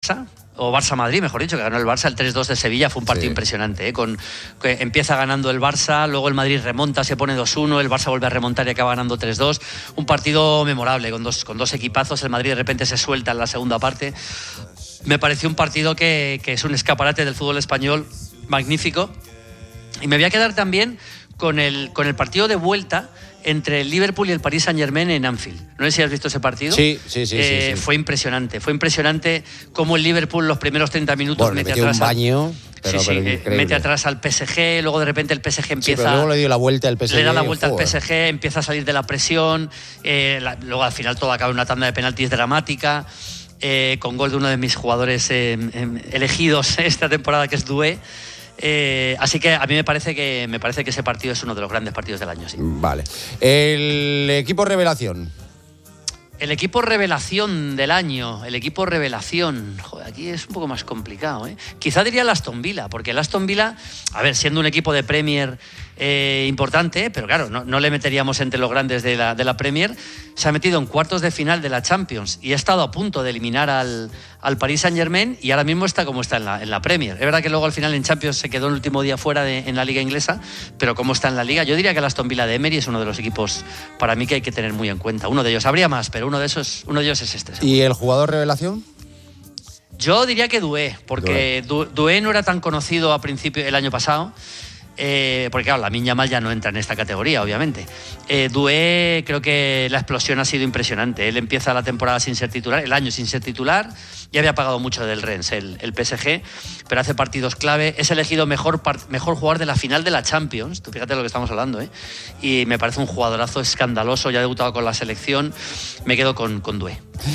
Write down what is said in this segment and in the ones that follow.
o Barça-Madrid, mejor dicho, que ganó el Barça, el 3-2 de Sevilla, fue un partido impresionante, que empieza ganando el Barça, luego el Madrid remonta, se pone 2-1, el Barça vuelve a remontar y acaba ganando 3-2, un partido memorable, con dos equipazos, el Madrid de repente se suelta en la segunda parte. Me pareció un partido que es un escaparate del fútbol español magnífico, y me voy a quedar también con el partido de vuelta entre el Liverpool y el Paris Saint-Germain en Anfield. No sé si has visto ese partido. Sí. Fue impresionante cómo el Liverpool los primeros 30 minutos mete atrás un baño, mete atrás al PSG, luego de repente el PSG empieza... Sí, pero luego le dio la vuelta al PSG. Le da la vuelta al PSG, empieza a salir de la presión, luego al final todo acaba en una tanda de penaltis dramática, con gol de uno de mis jugadores elegidos esta temporada, que es Doué. Así que a mí me parece que ese partido es uno de los grandes partidos del año. Sí. Vale. El equipo revelación. El equipo revelación del año, joder, aquí es un poco más complicado, ¿eh? Quizá diría el Aston Villa, porque el Aston Villa, a ver, siendo un equipo de Premier importante, pero claro, no le meteríamos entre los grandes de la Premier, se ha metido en cuartos de final de la Champions y ha estado a punto de eliminar al Paris Saint-Germain, y ahora mismo está como está en la Premier. Es verdad que luego al final en Champions se quedó el último día fuera en la Liga Inglesa, pero como está en la Liga, yo diría que el Aston Villa de Emery es uno de los equipos para mí que hay que tener muy en cuenta. Uno de ellos, habría más, pero uno de ellos es este. ¿Y el jugador revelación? Yo diría que Doué, porque Doué no era tan conocido a principio el año pasado. Porque claro, Lamine Yamal ya no entra en esta categoría, obviamente. Doué, creo que la explosión ha sido impresionante. Él empieza la temporada sin ser titular, el año sin ser titular, ya había pagado mucho del Rennes el PSG, pero hace partidos clave, es elegido mejor jugador de la final de la Champions. Tú fíjate lo que estamos hablando, y me parece un jugadorazo escandaloso, ya ha debutado con la selección. Me quedo con Doué.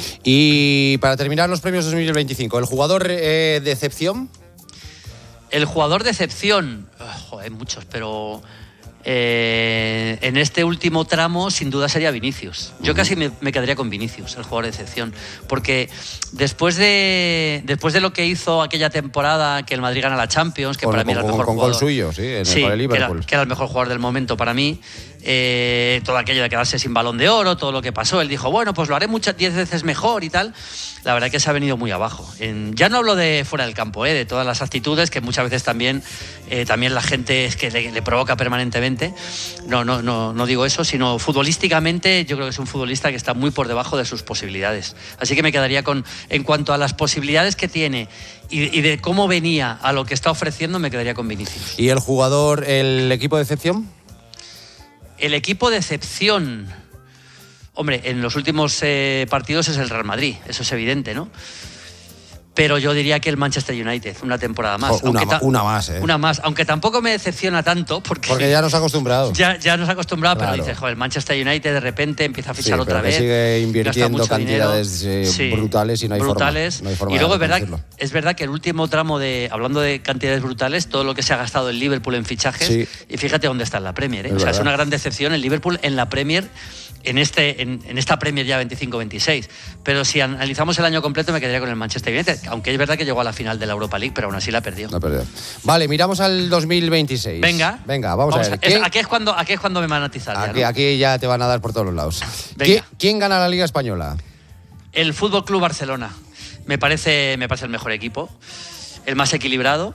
Y para terminar los premios 2025, ¿el jugador de excepción? El jugador de excepción, hay muchos, pero en este último tramo sin duda sería Vinicius. Yo casi me quedaría con Vinicius, el jugador de excepción, porque después de lo que hizo aquella temporada que el Madrid gana la Champions, que para mí era el mejor jugador. Con gol suyo, sí, en el Liverpool. Que era el mejor jugador del momento para mí. Todo aquello de quedarse sin Balón de Oro, todo lo que pasó, él dijo, bueno, pues lo haré 10 veces mejor y tal. La verdad que se ha venido muy abajo. Ya no hablo de fuera del campo, de todas las actitudes que muchas veces también la gente es que le provoca permanentemente. No digo eso, sino futbolísticamente yo creo que es un futbolista que está muy por debajo de sus posibilidades. Así que me quedaría en cuanto a las posibilidades que tiene y de cómo venía a lo que está ofreciendo, me quedaría con Vinicius. ¿Y el equipo de excepción? El equipo de excepción, hombre, en los últimos partidos es el Real Madrid, eso es evidente, ¿no? Pero yo diría que el Manchester United, una temporada más. Una más, ¿eh? Una más, aunque tampoco me decepciona tanto. Porque ya nos ha acostumbrado. Ya nos ha acostumbrado, claro. Pero dices, joder, el Manchester United de repente empieza a fichar otra vez. Sigue invirtiendo cantidades brutales y no hay forma. Y luego es verdad que el último tramo hablando de cantidades brutales, todo lo que se ha gastado el Liverpool en fichajes, y fíjate dónde está en la Premier, ¿eh? Es una gran decepción el Liverpool en la Premier. En esta Premier ya 25-26, pero si analizamos el año completo me quedaría con el Manchester United, aunque es verdad que llegó a la final de la Europa League, pero aún así la perdió. Vale, miramos al 2026. Venga, vamos a ver. Aquí es cuando me van a atizar. Aquí ya te van a dar por todos los lados. ¿Quién gana la Liga Española? El Fútbol Club Barcelona. Me parece el mejor equipo, el más equilibrado.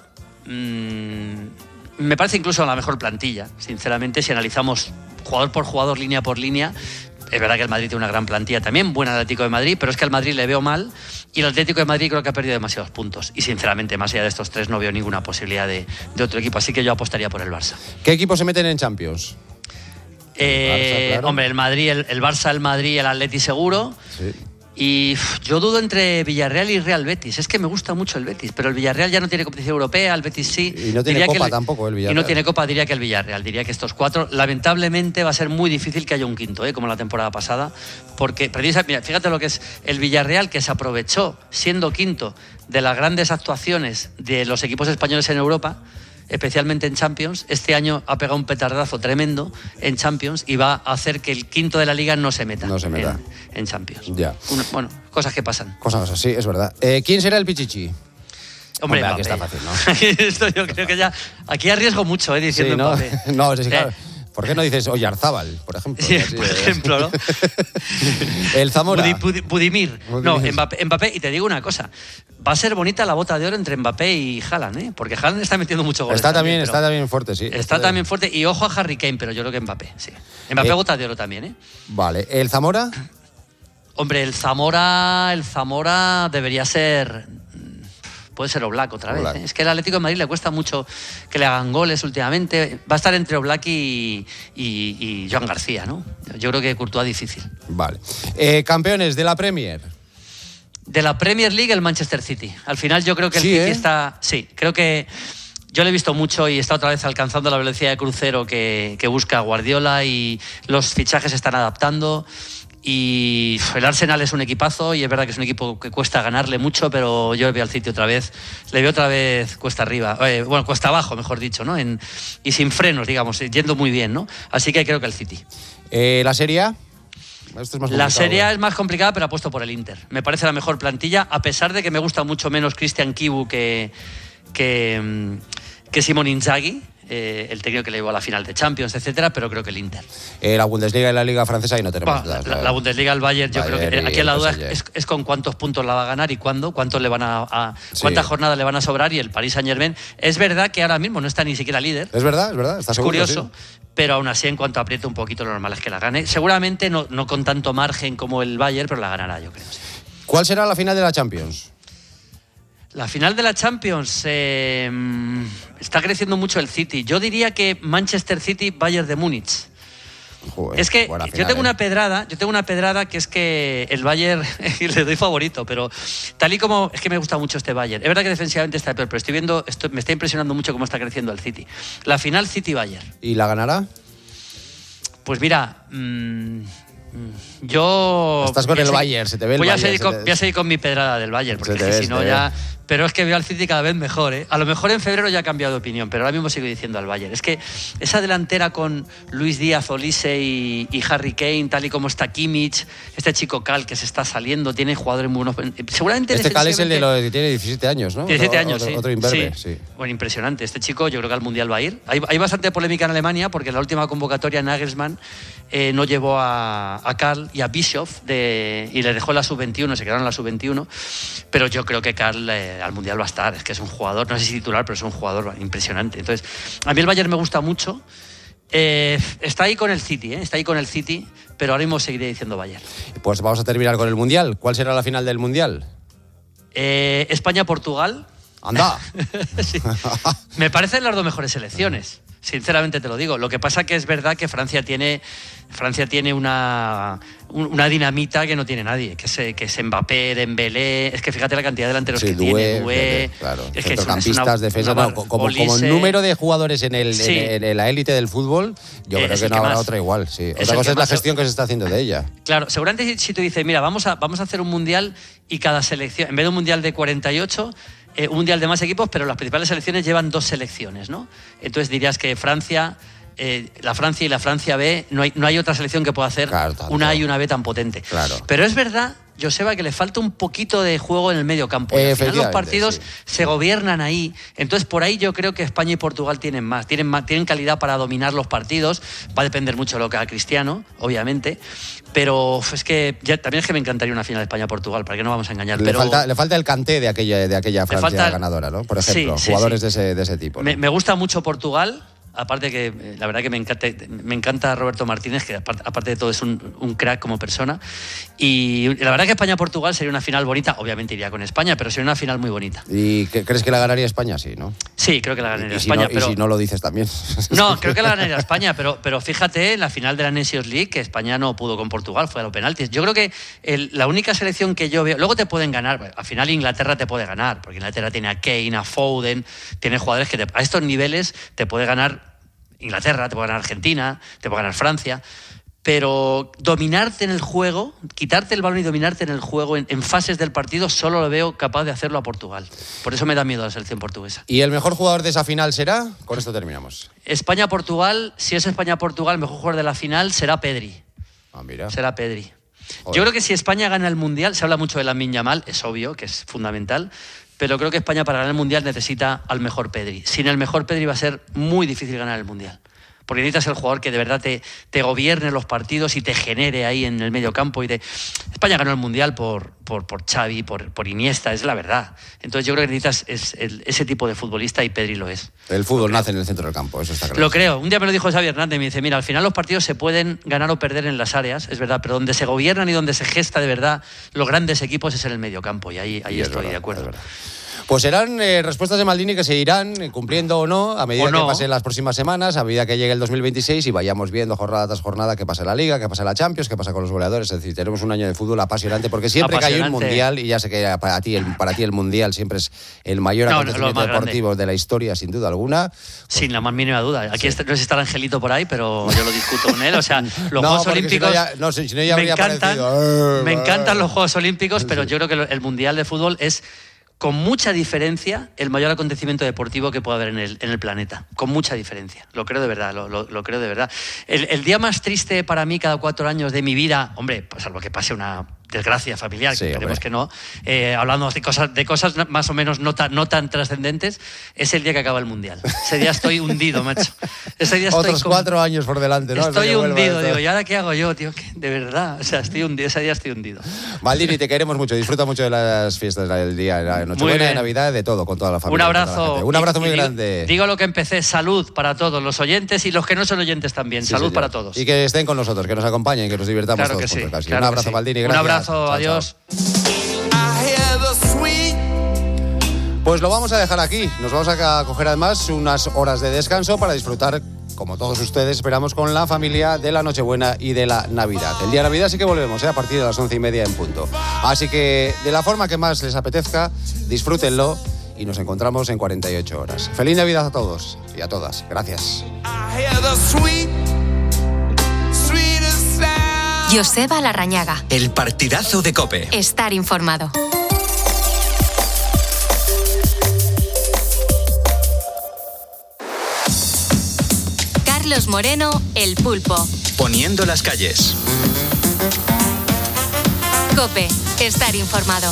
Me parece incluso la mejor plantilla, sinceramente, si analizamos jugador por jugador, línea por línea. Es verdad que el Madrid tiene una gran plantilla también, buen Atlético de Madrid, pero es que al Madrid le veo mal y el Atlético de Madrid creo que ha perdido demasiados puntos. Y sinceramente, más allá de estos tres, no veo ninguna posibilidad de otro equipo, así que yo apostaría por el Barça. ¿Qué equipos se meten en Champions? Barça, claro. Hombre, el Madrid, el Barça, el Madrid, el Atleti seguro. Sí. Y yo dudo entre Villarreal y Real Betis. Es que me gusta mucho el Betis, pero el Villarreal ya no tiene competición europea, el Betis sí. Y no tiene Copa tampoco el Villarreal. Y no tiene Copa, diría que el Villarreal. Diría que estos cuatro, lamentablemente, va a ser muy difícil que haya un quinto, como la temporada pasada. Porque, mira, fíjate lo que es el Villarreal, que se aprovechó, siendo quinto, de las grandes actuaciones de los equipos españoles en Europa, especialmente en Champions. Este año ha pegado un petardazo tremendo en Champions y va a hacer que el quinto de la Liga no se meta. En Champions. Ya. Cosas que pasan. Cosas así, es verdad. ¿Quién será el Pichichi? Hombre, aquí está fácil, ¿no? Esto yo creo que ya... Aquí arriesgo mucho, diciendo sí, ¿no? Mbappé. No, es claro. ¿Por qué no dices Oyarzábal, por ejemplo? Sí, por ejemplo, ¿no? El Zamora. Budimir. No, Mbappé. Y te digo una cosa. Va a ser bonita la bota de oro entre Mbappé y Haaland, ¿eh? Porque Haaland está metiendo mucho goles. Está también fuerte, sí. Está también fuerte. Y ojo a Harry Kane, pero yo creo que Mbappé, sí. Mbappé bota de oro también, ¿eh? Vale. ¿El Zamora? Hombre, el Zamora debería ser... Puede ser Oblak otra vez. Es que el Atlético de Madrid le cuesta mucho que le hagan goles últimamente. Va a estar entre Oblak y Joan García, ¿no? Yo creo que Courtois difícil. Vale. Campeones de la Premier. De la Premier League, el Manchester City. Al final yo creo que el City está... Sí, creo que... Yo lo he visto mucho y está otra vez alcanzando la velocidad de crucero que busca Guardiola y los fichajes se están adaptando. Y el Arsenal es un equipazo y es verdad que es un equipo que cuesta ganarle mucho, pero yo veo al City otra vez, le veo otra vez cuesta arriba, cuesta abajo, mejor dicho, ¿no? Y sin frenos, digamos, yendo muy bien, ¿no? Así que creo que el City. ¿La Serie A? La Serie A es más complicada, pero apuesto por el Inter. Me parece la mejor plantilla, a pesar de que me gusta mucho menos Christian Chivu que Simone Inzaghi, el técnico que le llevó a la final de Champions, etcétera, pero creo que el Inter. La Bundesliga y la Liga Francesa ahí no tenemos dudas. La Bundesliga, el Bayern, yo creo que aquí la duda es con cuántos puntos la va a ganar y cuántos le van cuántas jornadas le van a sobrar, y el Paris Saint-Germain es verdad que ahora mismo no está ni siquiera líder. Es verdad, está seguro. Curioso. Sí. Pero aún así, en cuanto apriete un poquito, lo normal es que la gane. Seguramente no con tanto margen como el Bayern, pero la ganará, yo creo. Sí. ¿Cuál será la final de la Champions? La final de la Champions está creciendo mucho el City. Yo diría que Manchester City, Bayern de Múnich. Joder, es que final, yo tengo una pedrada que es que el Bayern le doy favorito, pero tal y como es que me gusta mucho este Bayern. Es verdad que defensivamente está peor, pero me está impresionando mucho cómo está creciendo el City. La final City-Bayern. ¿Y la ganará? Pues mira, yo... Estás con el Bayern, se te ve el Bayern. Voy a seguir con mi pedrada del Bayern, porque es que si no ya... Pero es que veo al City cada vez mejor, ¿eh? A lo mejor en febrero ya ha cambiado de opinión, pero ahora mismo sigo diciendo al Bayern. Es que esa delantera con Luis Díaz, Olise y Harry Kane, tal y como está Kimmich, este chico Cal que se está saliendo, tiene jugadores muy buenos. Seguramente este Cal es el de lo que tiene 17 años, ¿no? 17 años, sí. Otro imberbe, sí. Bueno, impresionante. Este chico yo creo que al Mundial va a ir. Hay bastante polémica en Alemania porque en la última convocatoria Nagelsmann no llevó a Karl y a Bischoff y le dejó la sub-21, se quedaron en la sub-21, pero yo creo que Karl al Mundial va a estar. Es que es un jugador, no sé si titular, pero es un jugador impresionante. Entonces, a mí el Bayern me gusta mucho. Está ahí con el City, pero ahora mismo seguiré diciendo Bayern. Pues vamos a terminar con el Mundial. ¿Cuál será la final del Mundial? España-Portugal. ¡Anda! Sí. Me parecen las dos mejores selecciones. Sinceramente te lo digo. Lo que pasa que es verdad que Francia tiene una dinamita que no tiene nadie, que es Mbappé, Dembélé. Es que fíjate la cantidad de delanteros que tiene. Doué, claro. Es centrocampistas, defensa, como número de jugadores en la élite del fútbol, yo creo que no habrá otra igual. Sí. Otra cosa es la gestión que se está haciendo de ella. Claro, seguramente si tú dices, mira, vamos a hacer un mundial y cada selección, en vez de un mundial de 48, un mundial de más equipos, pero las principales selecciones llevan 2 selecciones, ¿no? Entonces dirías que Francia, la Francia y la Francia B, no hay otra selección que pueda hacer una A y una B tan potente. Claro. Pero es verdad, Joseba, que le falta un poquito de juego en el medio campo. Al final los partidos se gobiernan ahí. Entonces, por ahí yo creo que España y Portugal tienen calidad para dominar los partidos. Va a depender mucho de lo que haga Cristiano, obviamente. Pero es que también es que me encantaría una final de España-Portugal, para que no vamos a engañar. Le falta el Kanté de aquella Francia ganadora, ¿no? Por ejemplo, jugadores de ese tipo, ¿no? Me gusta mucho Portugal. Aparte que la verdad que me encanta Roberto Martínez, que aparte de todo es un crack como persona. Y la verdad que España-Portugal sería una final bonita. Obviamente iría con España, pero sería una final muy bonita. ¿Y crees que la ganaría España? Sí, ¿no? Sí, creo que la ganaría España. Y si no lo dices también. No, creo que la ganaría España, pero fíjate, en la final de la Nations League, que España no pudo con Portugal, fue a los penaltis. Yo creo que la única selección que yo veo... Luego te pueden ganar, al final Inglaterra te puede ganar, porque Inglaterra tiene a Kane, a Foden, tiene jugadores que a estos niveles te puede ganar Inglaterra, te puede ganar Argentina, te puede ganar Francia, pero dominarte en el juego, quitarte el balón y dominarte en el juego en fases del partido, solo lo veo capaz de hacerlo a Portugal. Por eso me da miedo la selección portuguesa. ¿Y el mejor jugador de esa final será? Con esto terminamos. España-Portugal, si es España-Portugal, el mejor jugador de la final será Pedri. Ah, mira. Será Pedri. Joder. Yo creo que si España gana el Mundial, se habla mucho de Lamine Yamal, es obvio que es fundamental, pero creo que España para ganar el Mundial necesita al mejor Pedri. Sin el mejor Pedri va a ser muy difícil ganar el Mundial. porque necesitas el jugador que de verdad te gobierne los partidos y te genere ahí en el medio campo. España ganó el Mundial por Xavi, por Iniesta, es la verdad. Entonces yo creo que necesitas ese tipo de futbolista y Pedri lo es. El fútbol nace en el centro del campo, eso está claro. Lo creo. Un día me lo dijo Xavi Hernández, me dice, mira, al final los partidos se pueden ganar o perder en las áreas, es verdad, pero donde se gobiernan y donde se gesta de verdad los grandes equipos es en el medio campo, y ahí estoy de acuerdo. Pues serán respuestas de Maldini que se irán cumpliendo o no a medida que pasen las próximas semanas, a medida que llegue el 2026 y vayamos viendo jornada tras jornada qué pasa en la Liga, qué pasa en la Champions, qué pasa con los goleadores. Es decir, tenemos un año de fútbol apasionante porque siempre que hay un Mundial, y ya sé que para ti el Mundial siempre es el mayor acontecimiento deportivo de la historia, sin duda alguna. Pues, sin la más mínima duda. Aquí no sé si está el Angelito por ahí, pero yo lo discuto con él. O sea, los Juegos Olímpicos me encantan los Juegos Olímpicos, pero yo creo que el Mundial de fútbol es, con mucha diferencia, el mayor acontecimiento deportivo que puede haber en el planeta. Con mucha diferencia. Lo creo de verdad, lo creo de verdad. El día más triste para mí cada 4 años de mi vida, hombre, pues salvo que pase una desgracia familiar, que esperemos que no, hablando de cosas más o menos no tan trascendentes, es el día que acaba el Mundial. Ese día estoy hundido, macho. Ese día Otros 4 años por delante, ¿no? Estoy hundido, digo, ¿y ahora qué hago yo, tío? De verdad, o sea, estoy hundido, ese día estoy hundido. Maldini, te queremos mucho, disfruta mucho de las fiestas del día de Nochebuena, de Navidad, de todo, con toda la familia. Un abrazo. Un abrazo muy grande. Digo lo que empecé, salud para todos, los oyentes y los que no son oyentes también. Sí, salud, señor, para todos. Y que estén con nosotros, que nos acompañen, que nos divirtamos claro todos. Que sí, un abrazo, Maldini, gracias. Un abrazo, chao, adiós. Chao. Pues lo vamos a dejar aquí. Nos vamos a coger además unas horas de descanso para disfrutar, como todos ustedes, esperamos, con la familia de la Nochebuena y de la Navidad. El día de Navidad sí que volvemos, a partir de las 11:30 en punto. Así que, de la forma que más les apetezca, disfrútenlo y nos encontramos en 48 horas. Feliz Navidad a todos y a todas. Gracias. Joseba Larrañaga. El partidazo de COPE. Estar informado. Carlos Moreno, El Pulpo. Poniendo las calles. COPE. Estar informado.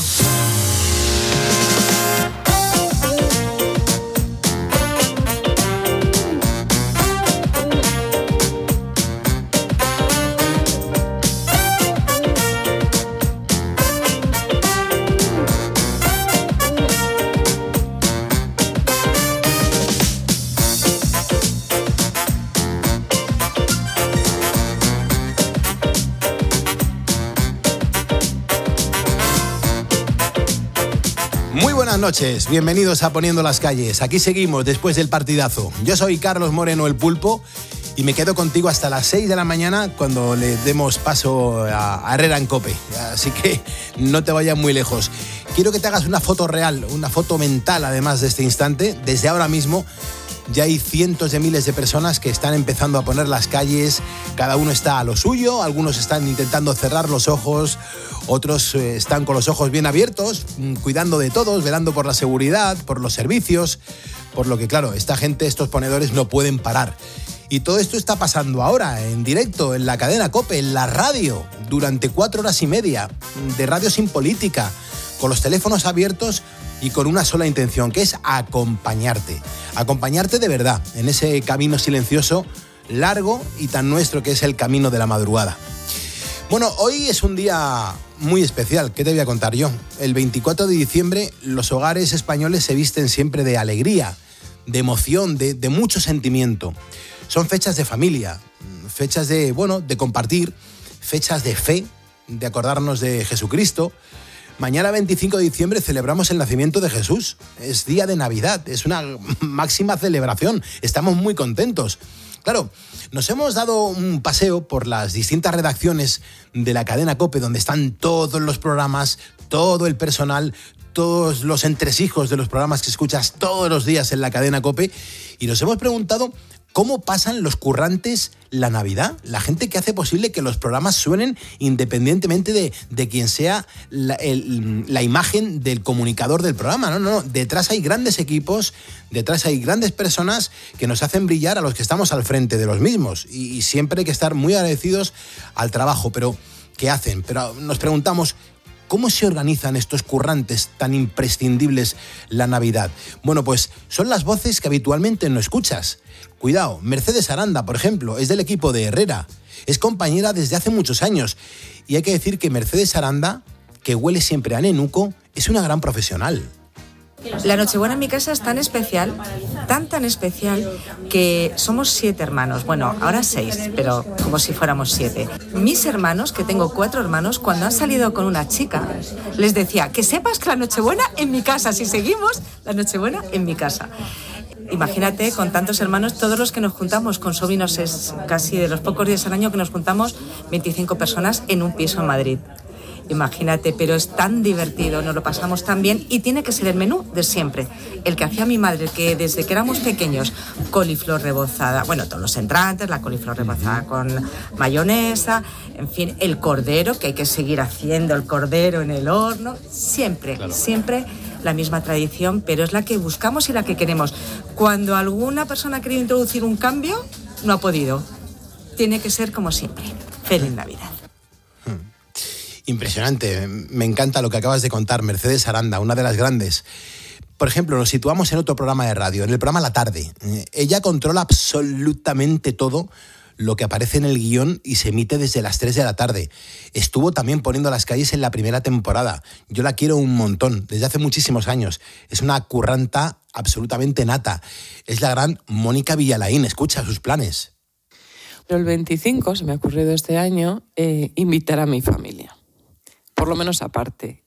Buenas noches, bienvenidos a Poniendo las calles. Aquí seguimos después del partidazo. Yo soy Carlos Moreno, El Pulpo, y me quedo contigo hasta las 6 de la mañana cuando le demos paso a Herrera en COPE. Así que no te vayas muy lejos. Quiero que te hagas una foto real, una foto mental además de este instante. Desde ahora mismo ya hay cientos de miles de personas que están empezando a poner las calles. Cada uno está a lo suyo, algunos están intentando cerrar los ojos, otros están con los ojos bien abiertos, cuidando de todos, velando por la seguridad, por los servicios, por lo que, claro, esta gente, estos ponedores no pueden parar. Y todo esto está pasando ahora, en directo, en la cadena COPE, en la radio, durante 4 horas y media, de radio sin política, con los teléfonos abiertos y con una sola intención, que es acompañarte. Acompañarte de verdad, en ese camino silencioso, largo y tan nuestro que es el camino de la madrugada. Bueno, hoy es un día muy especial. ¿Qué te voy a contar yo? El 24 de diciembre los hogares españoles se visten siempre de alegría, de emoción, de mucho sentimiento. Son fechas de familia, fechas de compartir, fechas de fe, de acordarnos de Jesucristo. Mañana 25 de diciembre celebramos el nacimiento de Jesús. Es día de Navidad, es una máxima celebración. Estamos muy contentos. Claro, nos hemos dado un paseo por las distintas redacciones de la cadena COPE, donde están todos los programas, todo el personal, todos los entresijos de los programas que escuchas todos los días en la cadena COPE, y nos hemos preguntado cómo pasan los currantes la Navidad, la gente que hace posible que los programas suenen independientemente de quien sea la imagen del comunicador del programa. No, detrás hay grandes equipos, detrás hay grandes personas que nos hacen brillar a los que estamos al frente de los mismos, y siempre hay que estar muy agradecidos al trabajo, pero ¿qué hacen? Pero nos preguntamos, ¿Cómo se organizan estos currantes tan imprescindibles la Navidad? Bueno, pues son las voces que habitualmente no escuchas. Cuidado, Mercedes Aranda, por ejemplo, es del equipo de Herrera. Es compañera desde hace muchos años. Y hay que decir que Mercedes Aranda, que huele siempre a nenuco, es una gran profesional. La Nochebuena en mi casa es tan especial, tan especial, que somos 7 hermanos. Bueno, ahora 6, pero como si fuéramos 7. Mis hermanos, que tengo 4 hermanos, cuando han salido con una chica, les decía, que sepas que la Nochebuena en mi casa, si seguimos, la Nochebuena en mi casa. Imagínate, con tantos hermanos, todos los que nos juntamos con sobrinos, es casi de los pocos días al año que nos juntamos 25 personas en un piso en Madrid. Imagínate, pero es tan divertido, nos lo pasamos tan bien y tiene que ser el menú de siempre. El que hacía mi madre, que desde que éramos pequeños, coliflor rebozada, bueno, todos los entrantes, la coliflor rebozada con mayonesa, en fin, el cordero, que hay que seguir haciendo el cordero en el horno, siempre, claro. Siempre la misma tradición, pero es la que buscamos y la que queremos. Cuando alguna persona ha querido introducir un cambio, no ha podido. Tiene que ser como siempre. Feliz Navidad. Impresionante, me encanta lo que acabas de contar, Mercedes Aranda, una de las grandes. Por ejemplo, nos situamos en otro programa de radio, en el programa La Tarde. Ella controla absolutamente todo lo que aparece en el guión y se emite desde las 3 de la tarde. Estuvo también poniendo las calles en la primera temporada. Yo la quiero un montón, desde hace muchísimos años. Es una curranta absolutamente nata. Es la gran Mónica Villalaín, escucha sus planes. Pero el 25, se me ha ocurrido este año, invitar a mi familia. Por lo menos aparte,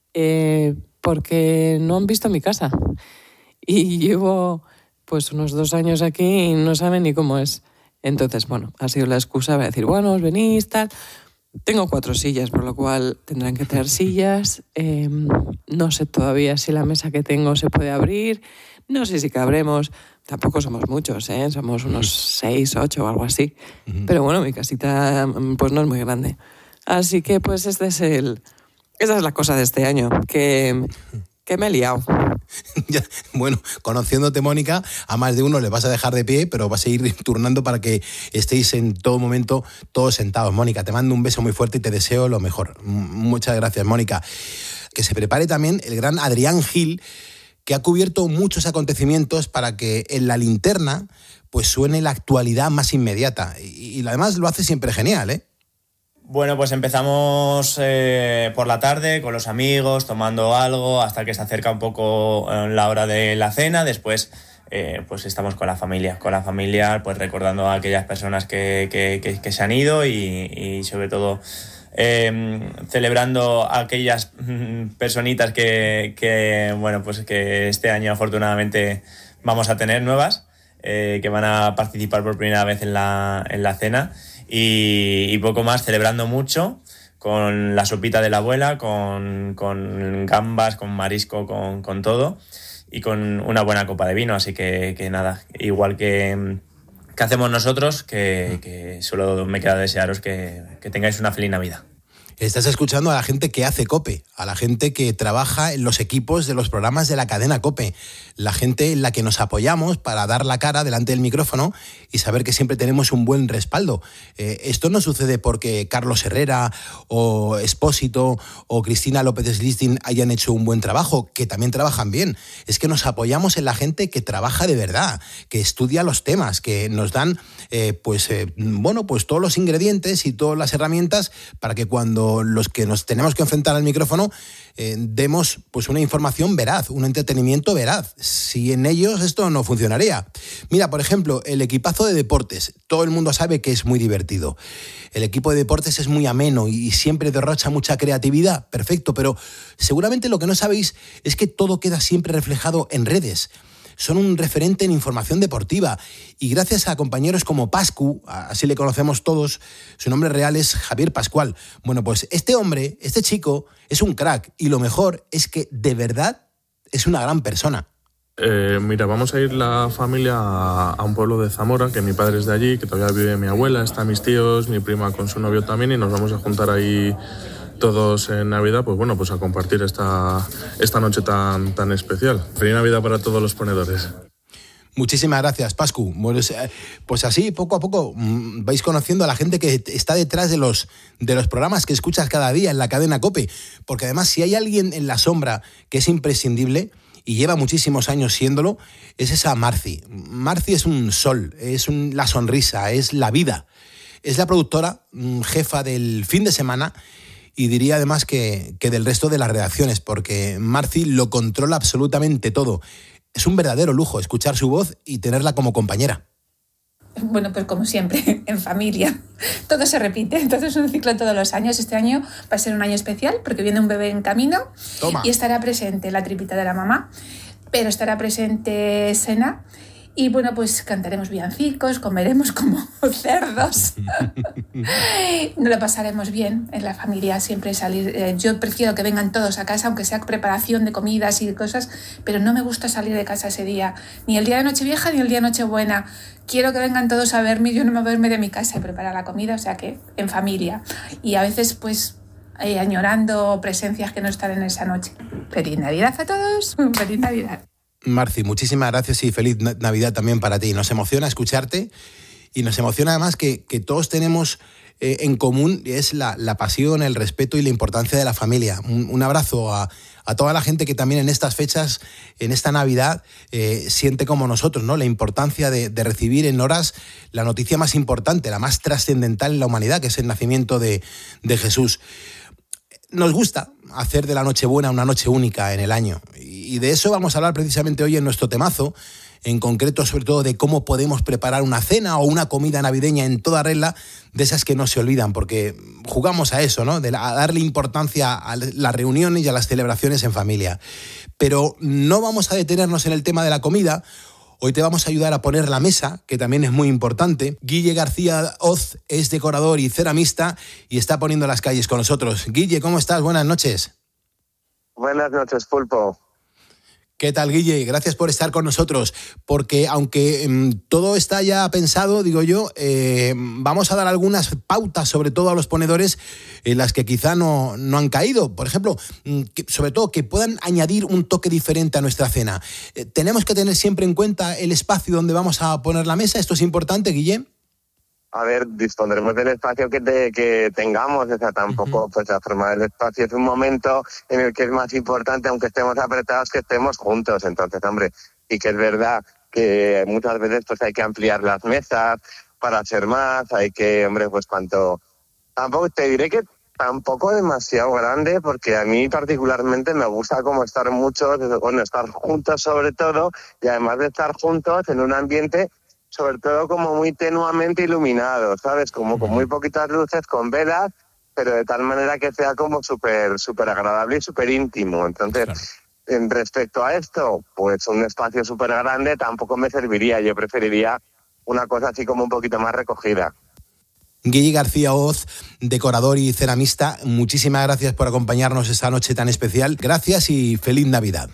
porque no han visto mi casa y llevo pues unos 2 años aquí y no saben ni cómo es. Entonces, bueno, ha sido la excusa para decir, bueno, os venís, tal. Tengo 4 sillas, por lo cual tendrán que traer sillas. No sé todavía si la mesa que tengo se puede abrir. No sé si cabremos. Tampoco somos muchos, somos unos 6, 8 o algo así. Pero bueno, mi casita pues no es muy grande. Así que pues esa es la cosa de este año, que me he liado. Bueno, conociéndote, Mónica, a más de uno le vas a dejar de pie, pero vas a ir turnando para que estéis en todo momento todos sentados. Mónica, te mando un beso muy fuerte y te deseo lo mejor. Muchas gracias, Mónica. Que se prepare también el gran Adrián Gil, que ha cubierto muchos acontecimientos para que en la linterna pues suene la actualidad más inmediata. Y además lo hace siempre genial, ¿eh? Bueno, pues empezamos por la tarde con los amigos, tomando algo, hasta que se acerca un poco la hora de la cena. Después pues estamos con la familia, pues recordando a aquellas personas que se han ido y sobre todo celebrando a aquellas personitas que bueno, pues que este año afortunadamente vamos a tener nuevas, que van a participar por primera vez en la cena. Y poco más, celebrando mucho con la sopita de la abuela, con gambas, con marisco, con todo y con una buena copa de vino. Así que nada, igual que hacemos nosotros, que solo me queda desearos que tengáis una feliz Navidad. Estás escuchando a la gente que hace COPE, a la gente que trabaja en los equipos de los programas de la cadena COPE, la gente en la que nos apoyamos para dar la cara delante del micrófono y saber que siempre tenemos un buen respaldo. Esto no sucede porque Carlos Herrera o Expósito o Cristina López-Slistin hayan hecho un buen trabajo, que también trabajan bien. Es que nos apoyamos en la gente que trabaja de verdad, que estudia los temas, que nos dan pues todos los ingredientes y todas las herramientas para que cuando los que nos tenemos que enfrentar al micrófono demos pues una información veraz, un entretenimiento veraz. Si en ellos esto no funcionaría. Mira, por ejemplo, el equipazo de deportes. Todo el mundo sabe que es muy divertido. El equipo de deportes es muy ameno y siempre derrocha mucha creatividad. Perfecto, pero seguramente lo que no sabéis es que todo queda siempre reflejado en redes. Son un referente en información deportiva y gracias a compañeros como Pascu, así le conocemos todos, su nombre real es Javier Pascual. Bueno, pues este hombre, este chico, es un crack y lo mejor es que de verdad es una gran persona. Mira, vamos a ir la familia a un pueblo de Zamora, que mi padre es de allí, que todavía vive mi abuela, están mis tíos, mi prima con su novio también y nos vamos a juntar ahí todos en Navidad, pues bueno, pues a compartir esta noche tan especial. Feliz Navidad para todos los ponedores. Muchísimas gracias, Pascu. Pues así, poco a poco, vais conociendo a la gente que está detrás de los programas que escuchas cada día en la cadena COPE. Porque además, si hay alguien en la sombra que es imprescindible y lleva muchísimos años siéndolo, es esa Marci. Marci es un sol, es la sonrisa, es la vida. Es la productora, jefa del fin de semana, y diría además que del resto de las redacciones, porque Marci lo controla absolutamente todo. Es un verdadero lujo escuchar su voz y tenerla como compañera. Bueno, pues como siempre, en familia. Todo se repite, entonces es un ciclo todos los años. Este año va a ser un año especial porque viene un bebé en camino. Toma. Y estará presente la tripita de la mamá, pero estará presente Sena. Y bueno, pues cantaremos villancicos, comeremos como cerdos. Nos lo pasaremos bien en la familia, siempre salir. Yo prefiero que vengan todos a casa, aunque sea preparación de comidas y de cosas, pero no me gusta salir de casa ese día, ni el día de Nochevieja ni el día de Nochebuena. Quiero que vengan todos a verme, yo no me voy a verme de mi casa y preparar la comida, o sea que en familia. Y a veces pues añorando presencias que no están en esa noche. ¡Feliz Navidad a todos! ¡Feliz Navidad! Marci, muchísimas gracias y feliz Navidad también para ti. Nos emociona escucharte y nos emociona además que todos tenemos en común es la pasión, el respeto y la importancia de la familia. Un abrazo a toda la gente que también en estas fechas, en esta Navidad, siente como nosotros, ¿no? La importancia de recibir en horas la noticia más importante, la más trascendental en la humanidad, que es el nacimiento de Jesús. Nos gusta hacer de la Nochebuena una noche única en el año y de eso vamos a hablar precisamente hoy en nuestro temazo, en concreto sobre todo de cómo podemos preparar una cena o una comida navideña en toda regla, de esas que no se olvidan, porque jugamos a eso, ¿no? A darle importancia a las reuniones y a las celebraciones en familia. Pero no vamos a detenernos en el tema de la comida. Hoy te vamos a ayudar a poner la mesa, que también es muy importante. Guille García Hoz es decorador y ceramista y está poniendo las calles con nosotros. Guille, ¿cómo estás? Buenas noches. Buenas noches, Pulpo. ¿Qué tal, Guille? Gracias por estar con nosotros, porque aunque todo está ya pensado, digo yo, vamos a dar algunas pautas, sobre todo a los ponedores, en las que quizá no han caído. Por ejemplo, sobre todo que puedan añadir un toque diferente a nuestra cena. ¿Tenemos que tener siempre en cuenta el espacio donde vamos a poner la mesa? ¿Esto es importante, Guille? A ver, dispondremos del espacio que tengamos, o sea, tampoco, pues la forma del espacio es un momento en el que es más importante, aunque estemos apretados, que estemos juntos. Entonces, hombre, sí que es verdad que muchas veces pues hay que ampliar las mesas para hacer más, hay que, hombre, pues tampoco te diré que tampoco demasiado grande, porque a mí particularmente me gusta como estar muchos, bueno, estar juntos sobre todo, y además de estar juntos en un ambiente sobre todo como muy tenuamente iluminado, ¿sabes? Como con muy poquitas luces, con velas, pero de tal manera que sea como súper agradable y súper íntimo. Entonces, claro, en respecto a esto, pues un espacio súper grande tampoco me serviría. Yo preferiría una cosa así como un poquito más recogida. Guille García Hoz, decorador y ceramista, muchísimas gracias por acompañarnos esta noche tan especial. Gracias y feliz Navidad.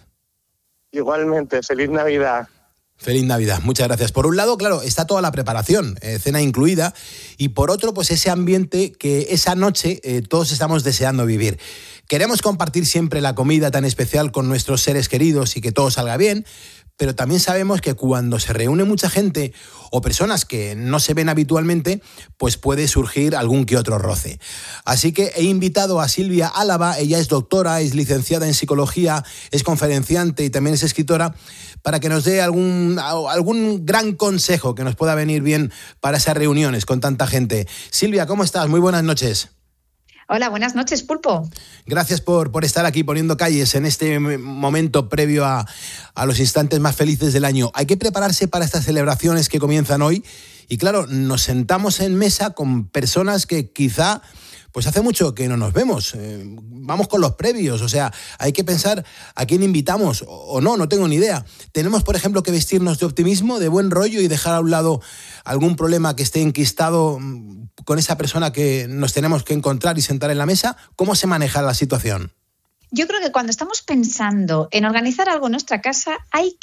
Igualmente, feliz Navidad. Feliz Navidad, muchas gracias. Por un lado, claro, está toda la preparación, cena incluida, y por otro, pues ese ambiente que esa noche todos estamos deseando vivir. Queremos compartir siempre la comida tan especial con nuestros seres queridos y que todo salga bien, pero también sabemos que cuando se reúne mucha gente o personas que no se ven habitualmente, pues puede surgir algún que otro roce. Así que he invitado a Silvia Álava, ella es doctora, es licenciada en psicología, es conferenciante y también es escritora, para que nos dé algún gran consejo que nos pueda venir bien para esas reuniones con tanta gente. Silvia, ¿cómo estás? Muy buenas noches. Hola, buenas noches, Pulpo. Gracias por estar aquí poniendo calles en este momento previo a los instantes más felices del año. Hay que prepararse para estas celebraciones que comienzan hoy y claro, nos sentamos en mesa con personas que quizá pues hace mucho que no nos vemos. Vamos con los previos, o sea, hay que pensar a quién invitamos o no tengo ni idea. Tenemos, por ejemplo, que vestirnos de optimismo, de buen rollo y dejar a un lado algún problema que esté enquistado con esa persona que nos tenemos que encontrar y sentar en la mesa. ¿Cómo se maneja la situación? Yo creo que cuando estamos pensando en organizar algo en nuestra casa hay que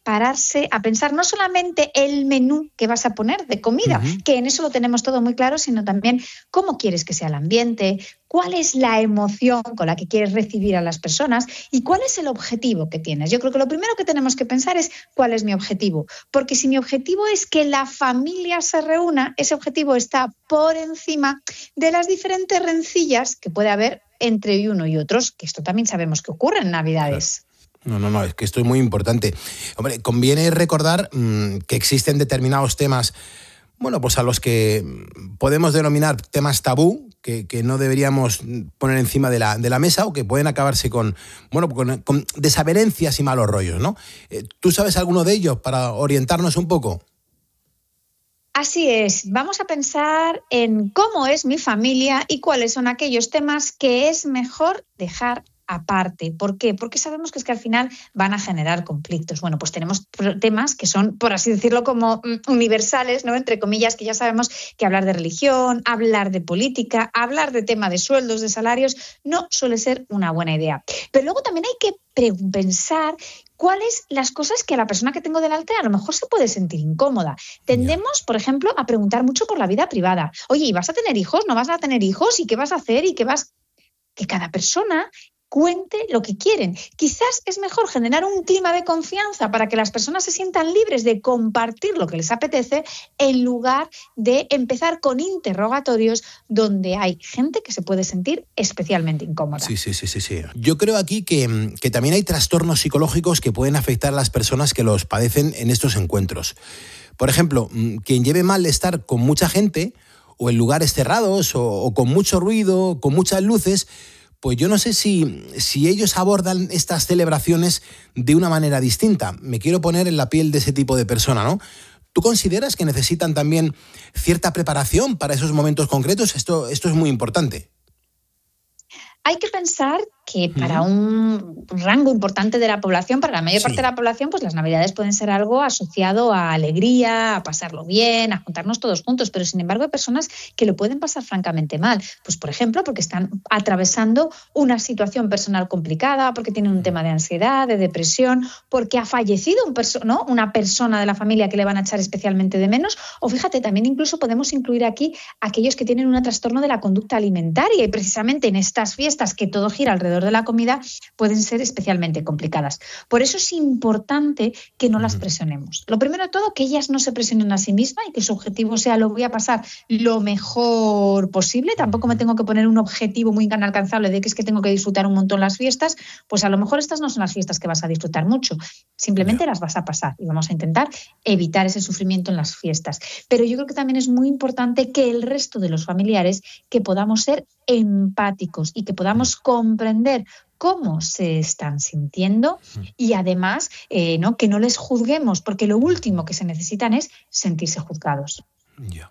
pararse a pensar no solamente el menú que vas a poner de comida, que en eso lo tenemos todo muy claro, sino también cómo quieres que sea el ambiente, cuál es la emoción con la que quieres recibir a las personas y cuál es el objetivo que tienes. Yo creo que lo primero que tenemos que pensar es cuál es mi objetivo, porque si mi objetivo es que la familia se reúna, ese objetivo está por encima de las diferentes rencillas que puede haber entre uno y otros, que esto también sabemos que ocurre en Navidades. No, es que esto es muy importante. Hombre, conviene recordar que existen determinados temas, bueno, pues a los que podemos denominar temas tabú, que no deberíamos poner encima de la mesa o que pueden acabarse con desavenencias y malos rollos, ¿no? ¿Tú sabes alguno de ellos para orientarnos un poco? Así es, vamos a pensar en cómo es mi familia y cuáles son aquellos temas que es mejor dejar aparte. ¿Por qué? Porque sabemos que es que al final van a generar conflictos. Bueno, pues tenemos temas que son, por así decirlo, como universales, ¿no? Entre comillas, que ya sabemos que hablar de religión, hablar de política, hablar de tema de sueldos, de salarios, no suele ser una buena idea. Pero luego también hay que pensar cuáles las cosas que a la persona que tengo delante a lo mejor se puede sentir incómoda. Tendemos, por ejemplo, a preguntar mucho por la vida privada. Oye, ¿y vas a tener hijos? ¿No vas a tener hijos? ¿Y qué vas a hacer? ¿Y qué vas...? Que cada persona cuente lo que quieren. Quizás es mejor generar un clima de confianza para que las personas se sientan libres de compartir lo que les apetece en lugar de empezar con interrogatorios donde hay gente que se puede sentir especialmente incómoda. Sí. Yo creo aquí que también hay trastornos psicológicos que pueden afectar a las personas que los padecen en estos encuentros. Por ejemplo, quien lleve mal estar con mucha gente o en lugares cerrados o con mucho ruido, con muchas luces, pues yo no sé si ellos abordan estas celebraciones de una manera distinta. Me quiero poner en la piel de ese tipo de persona, ¿no? ¿Tú consideras que necesitan también cierta preparación para esos momentos concretos? Esto es muy importante. Hay que pensar que para un rango importante de la población, para la mayor parte de la población, pues las Navidades pueden ser algo asociado a alegría, a pasarlo bien, a juntarnos todos juntos, pero sin embargo hay personas que lo pueden pasar francamente mal. Pues por ejemplo, porque están atravesando una situación personal complicada, porque tienen un tema de ansiedad, de depresión, porque ha fallecido una persona de la familia que le van a echar especialmente de menos, o fíjate, también incluso podemos incluir aquí aquellos que tienen un trastorno de la conducta alimentaria y precisamente en estas fiestas que todo gira alrededor de la comida pueden ser especialmente complicadas. Por eso es importante que no las presionemos. Lo primero de todo, que ellas no se presionen a sí mismas y que su objetivo sea lo voy a pasar lo mejor posible. Tampoco me tengo que poner un objetivo muy inalcanzable de que es que tengo que disfrutar un montón las fiestas. Pues a lo mejor estas no son las fiestas que vas a disfrutar mucho. Simplemente las vas a pasar y vamos a intentar evitar ese sufrimiento en las fiestas. Pero yo creo que también es muy importante que el resto de los familiares que podamos ser empáticos y que podamos comprender cómo se están sintiendo y además que no les juzguemos, porque lo último que se necesitan es sentirse juzgados. Ya.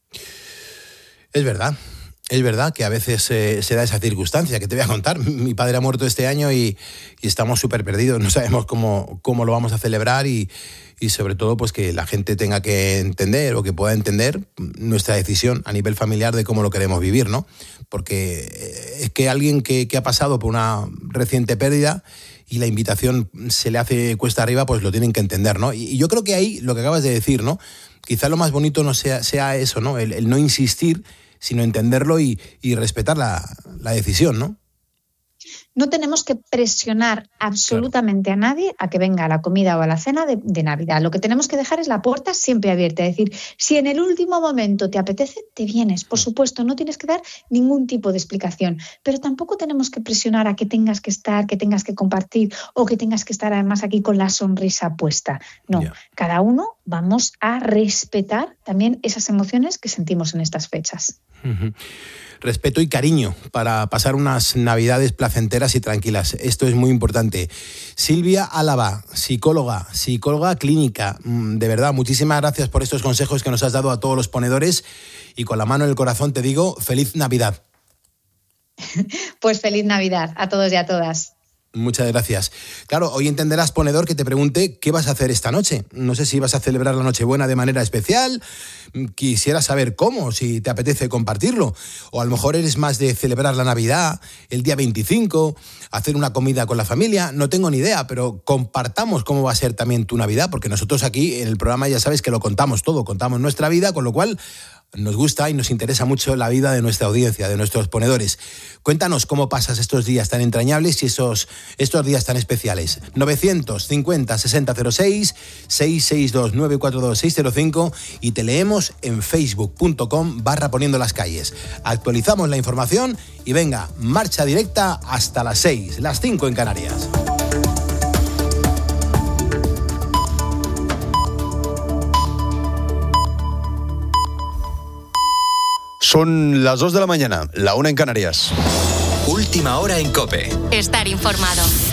Es verdad que a veces se da esa circunstancia que te voy a contar. Mi padre ha muerto este año y estamos súper perdidos, no sabemos cómo lo vamos a celebrar y sobre todo pues que la gente tenga que entender o que pueda entender nuestra decisión a nivel familiar de cómo lo queremos vivir, ¿no? Porque es que alguien que ha pasado por una reciente pérdida y la invitación se le hace cuesta arriba, pues lo tienen que entender, ¿no? Y yo creo que ahí lo que acabas de decir, ¿no? Quizá lo más bonito no sea eso, ¿no? El no insistir, sino entenderlo y respetar la decisión, ¿no? No tenemos que presionar absolutamente a nadie a que venga a la comida o a la cena de Navidad. Lo que tenemos que dejar es la puerta siempre abierta. Es decir, si en el último momento te apetece, te vienes. Por supuesto, no tienes que dar ningún tipo de explicación. Pero tampoco tenemos que presionar a que tengas que estar, que tengas que compartir o que tengas que estar además aquí con la sonrisa puesta. No, cada uno vamos a respetar también esas emociones que sentimos en estas fechas. Respeto y cariño para pasar unas Navidades placenteras y tranquilas. Esto es muy importante. Silvia Álava, psicóloga clínica. De verdad, muchísimas gracias por estos consejos que nos has dado a todos los ponedores y con la mano en el corazón te digo, ¡feliz Navidad! Pues feliz Navidad a todos y a todas. Muchas gracias. Claro, hoy entenderás, ponedor, que te pregunte qué vas a hacer esta noche. No sé si vas a celebrar la Nochebuena de manera especial. Quisiera saber cómo, si te apetece compartirlo. O a lo mejor eres más de celebrar la Navidad, el día 25, hacer una comida con la familia. No tengo ni idea, pero compartamos cómo va a ser también tu Navidad, porque nosotros aquí en el programa ya sabes que lo contamos todo, contamos nuestra vida, con lo cual nos gusta y nos interesa mucho la vida de nuestra audiencia, de nuestros ponedores. Cuéntanos cómo pasas estos días tan entrañables y estos días tan especiales. 950-6006, 662-942-605 y te leemos en facebook.com/poniendo las calles. Actualizamos la información y venga, marcha directa hasta las 6, las 5 en Canarias. Son las 2 de la mañana, la 1 en Canarias. Última hora en COPE. Estar informado.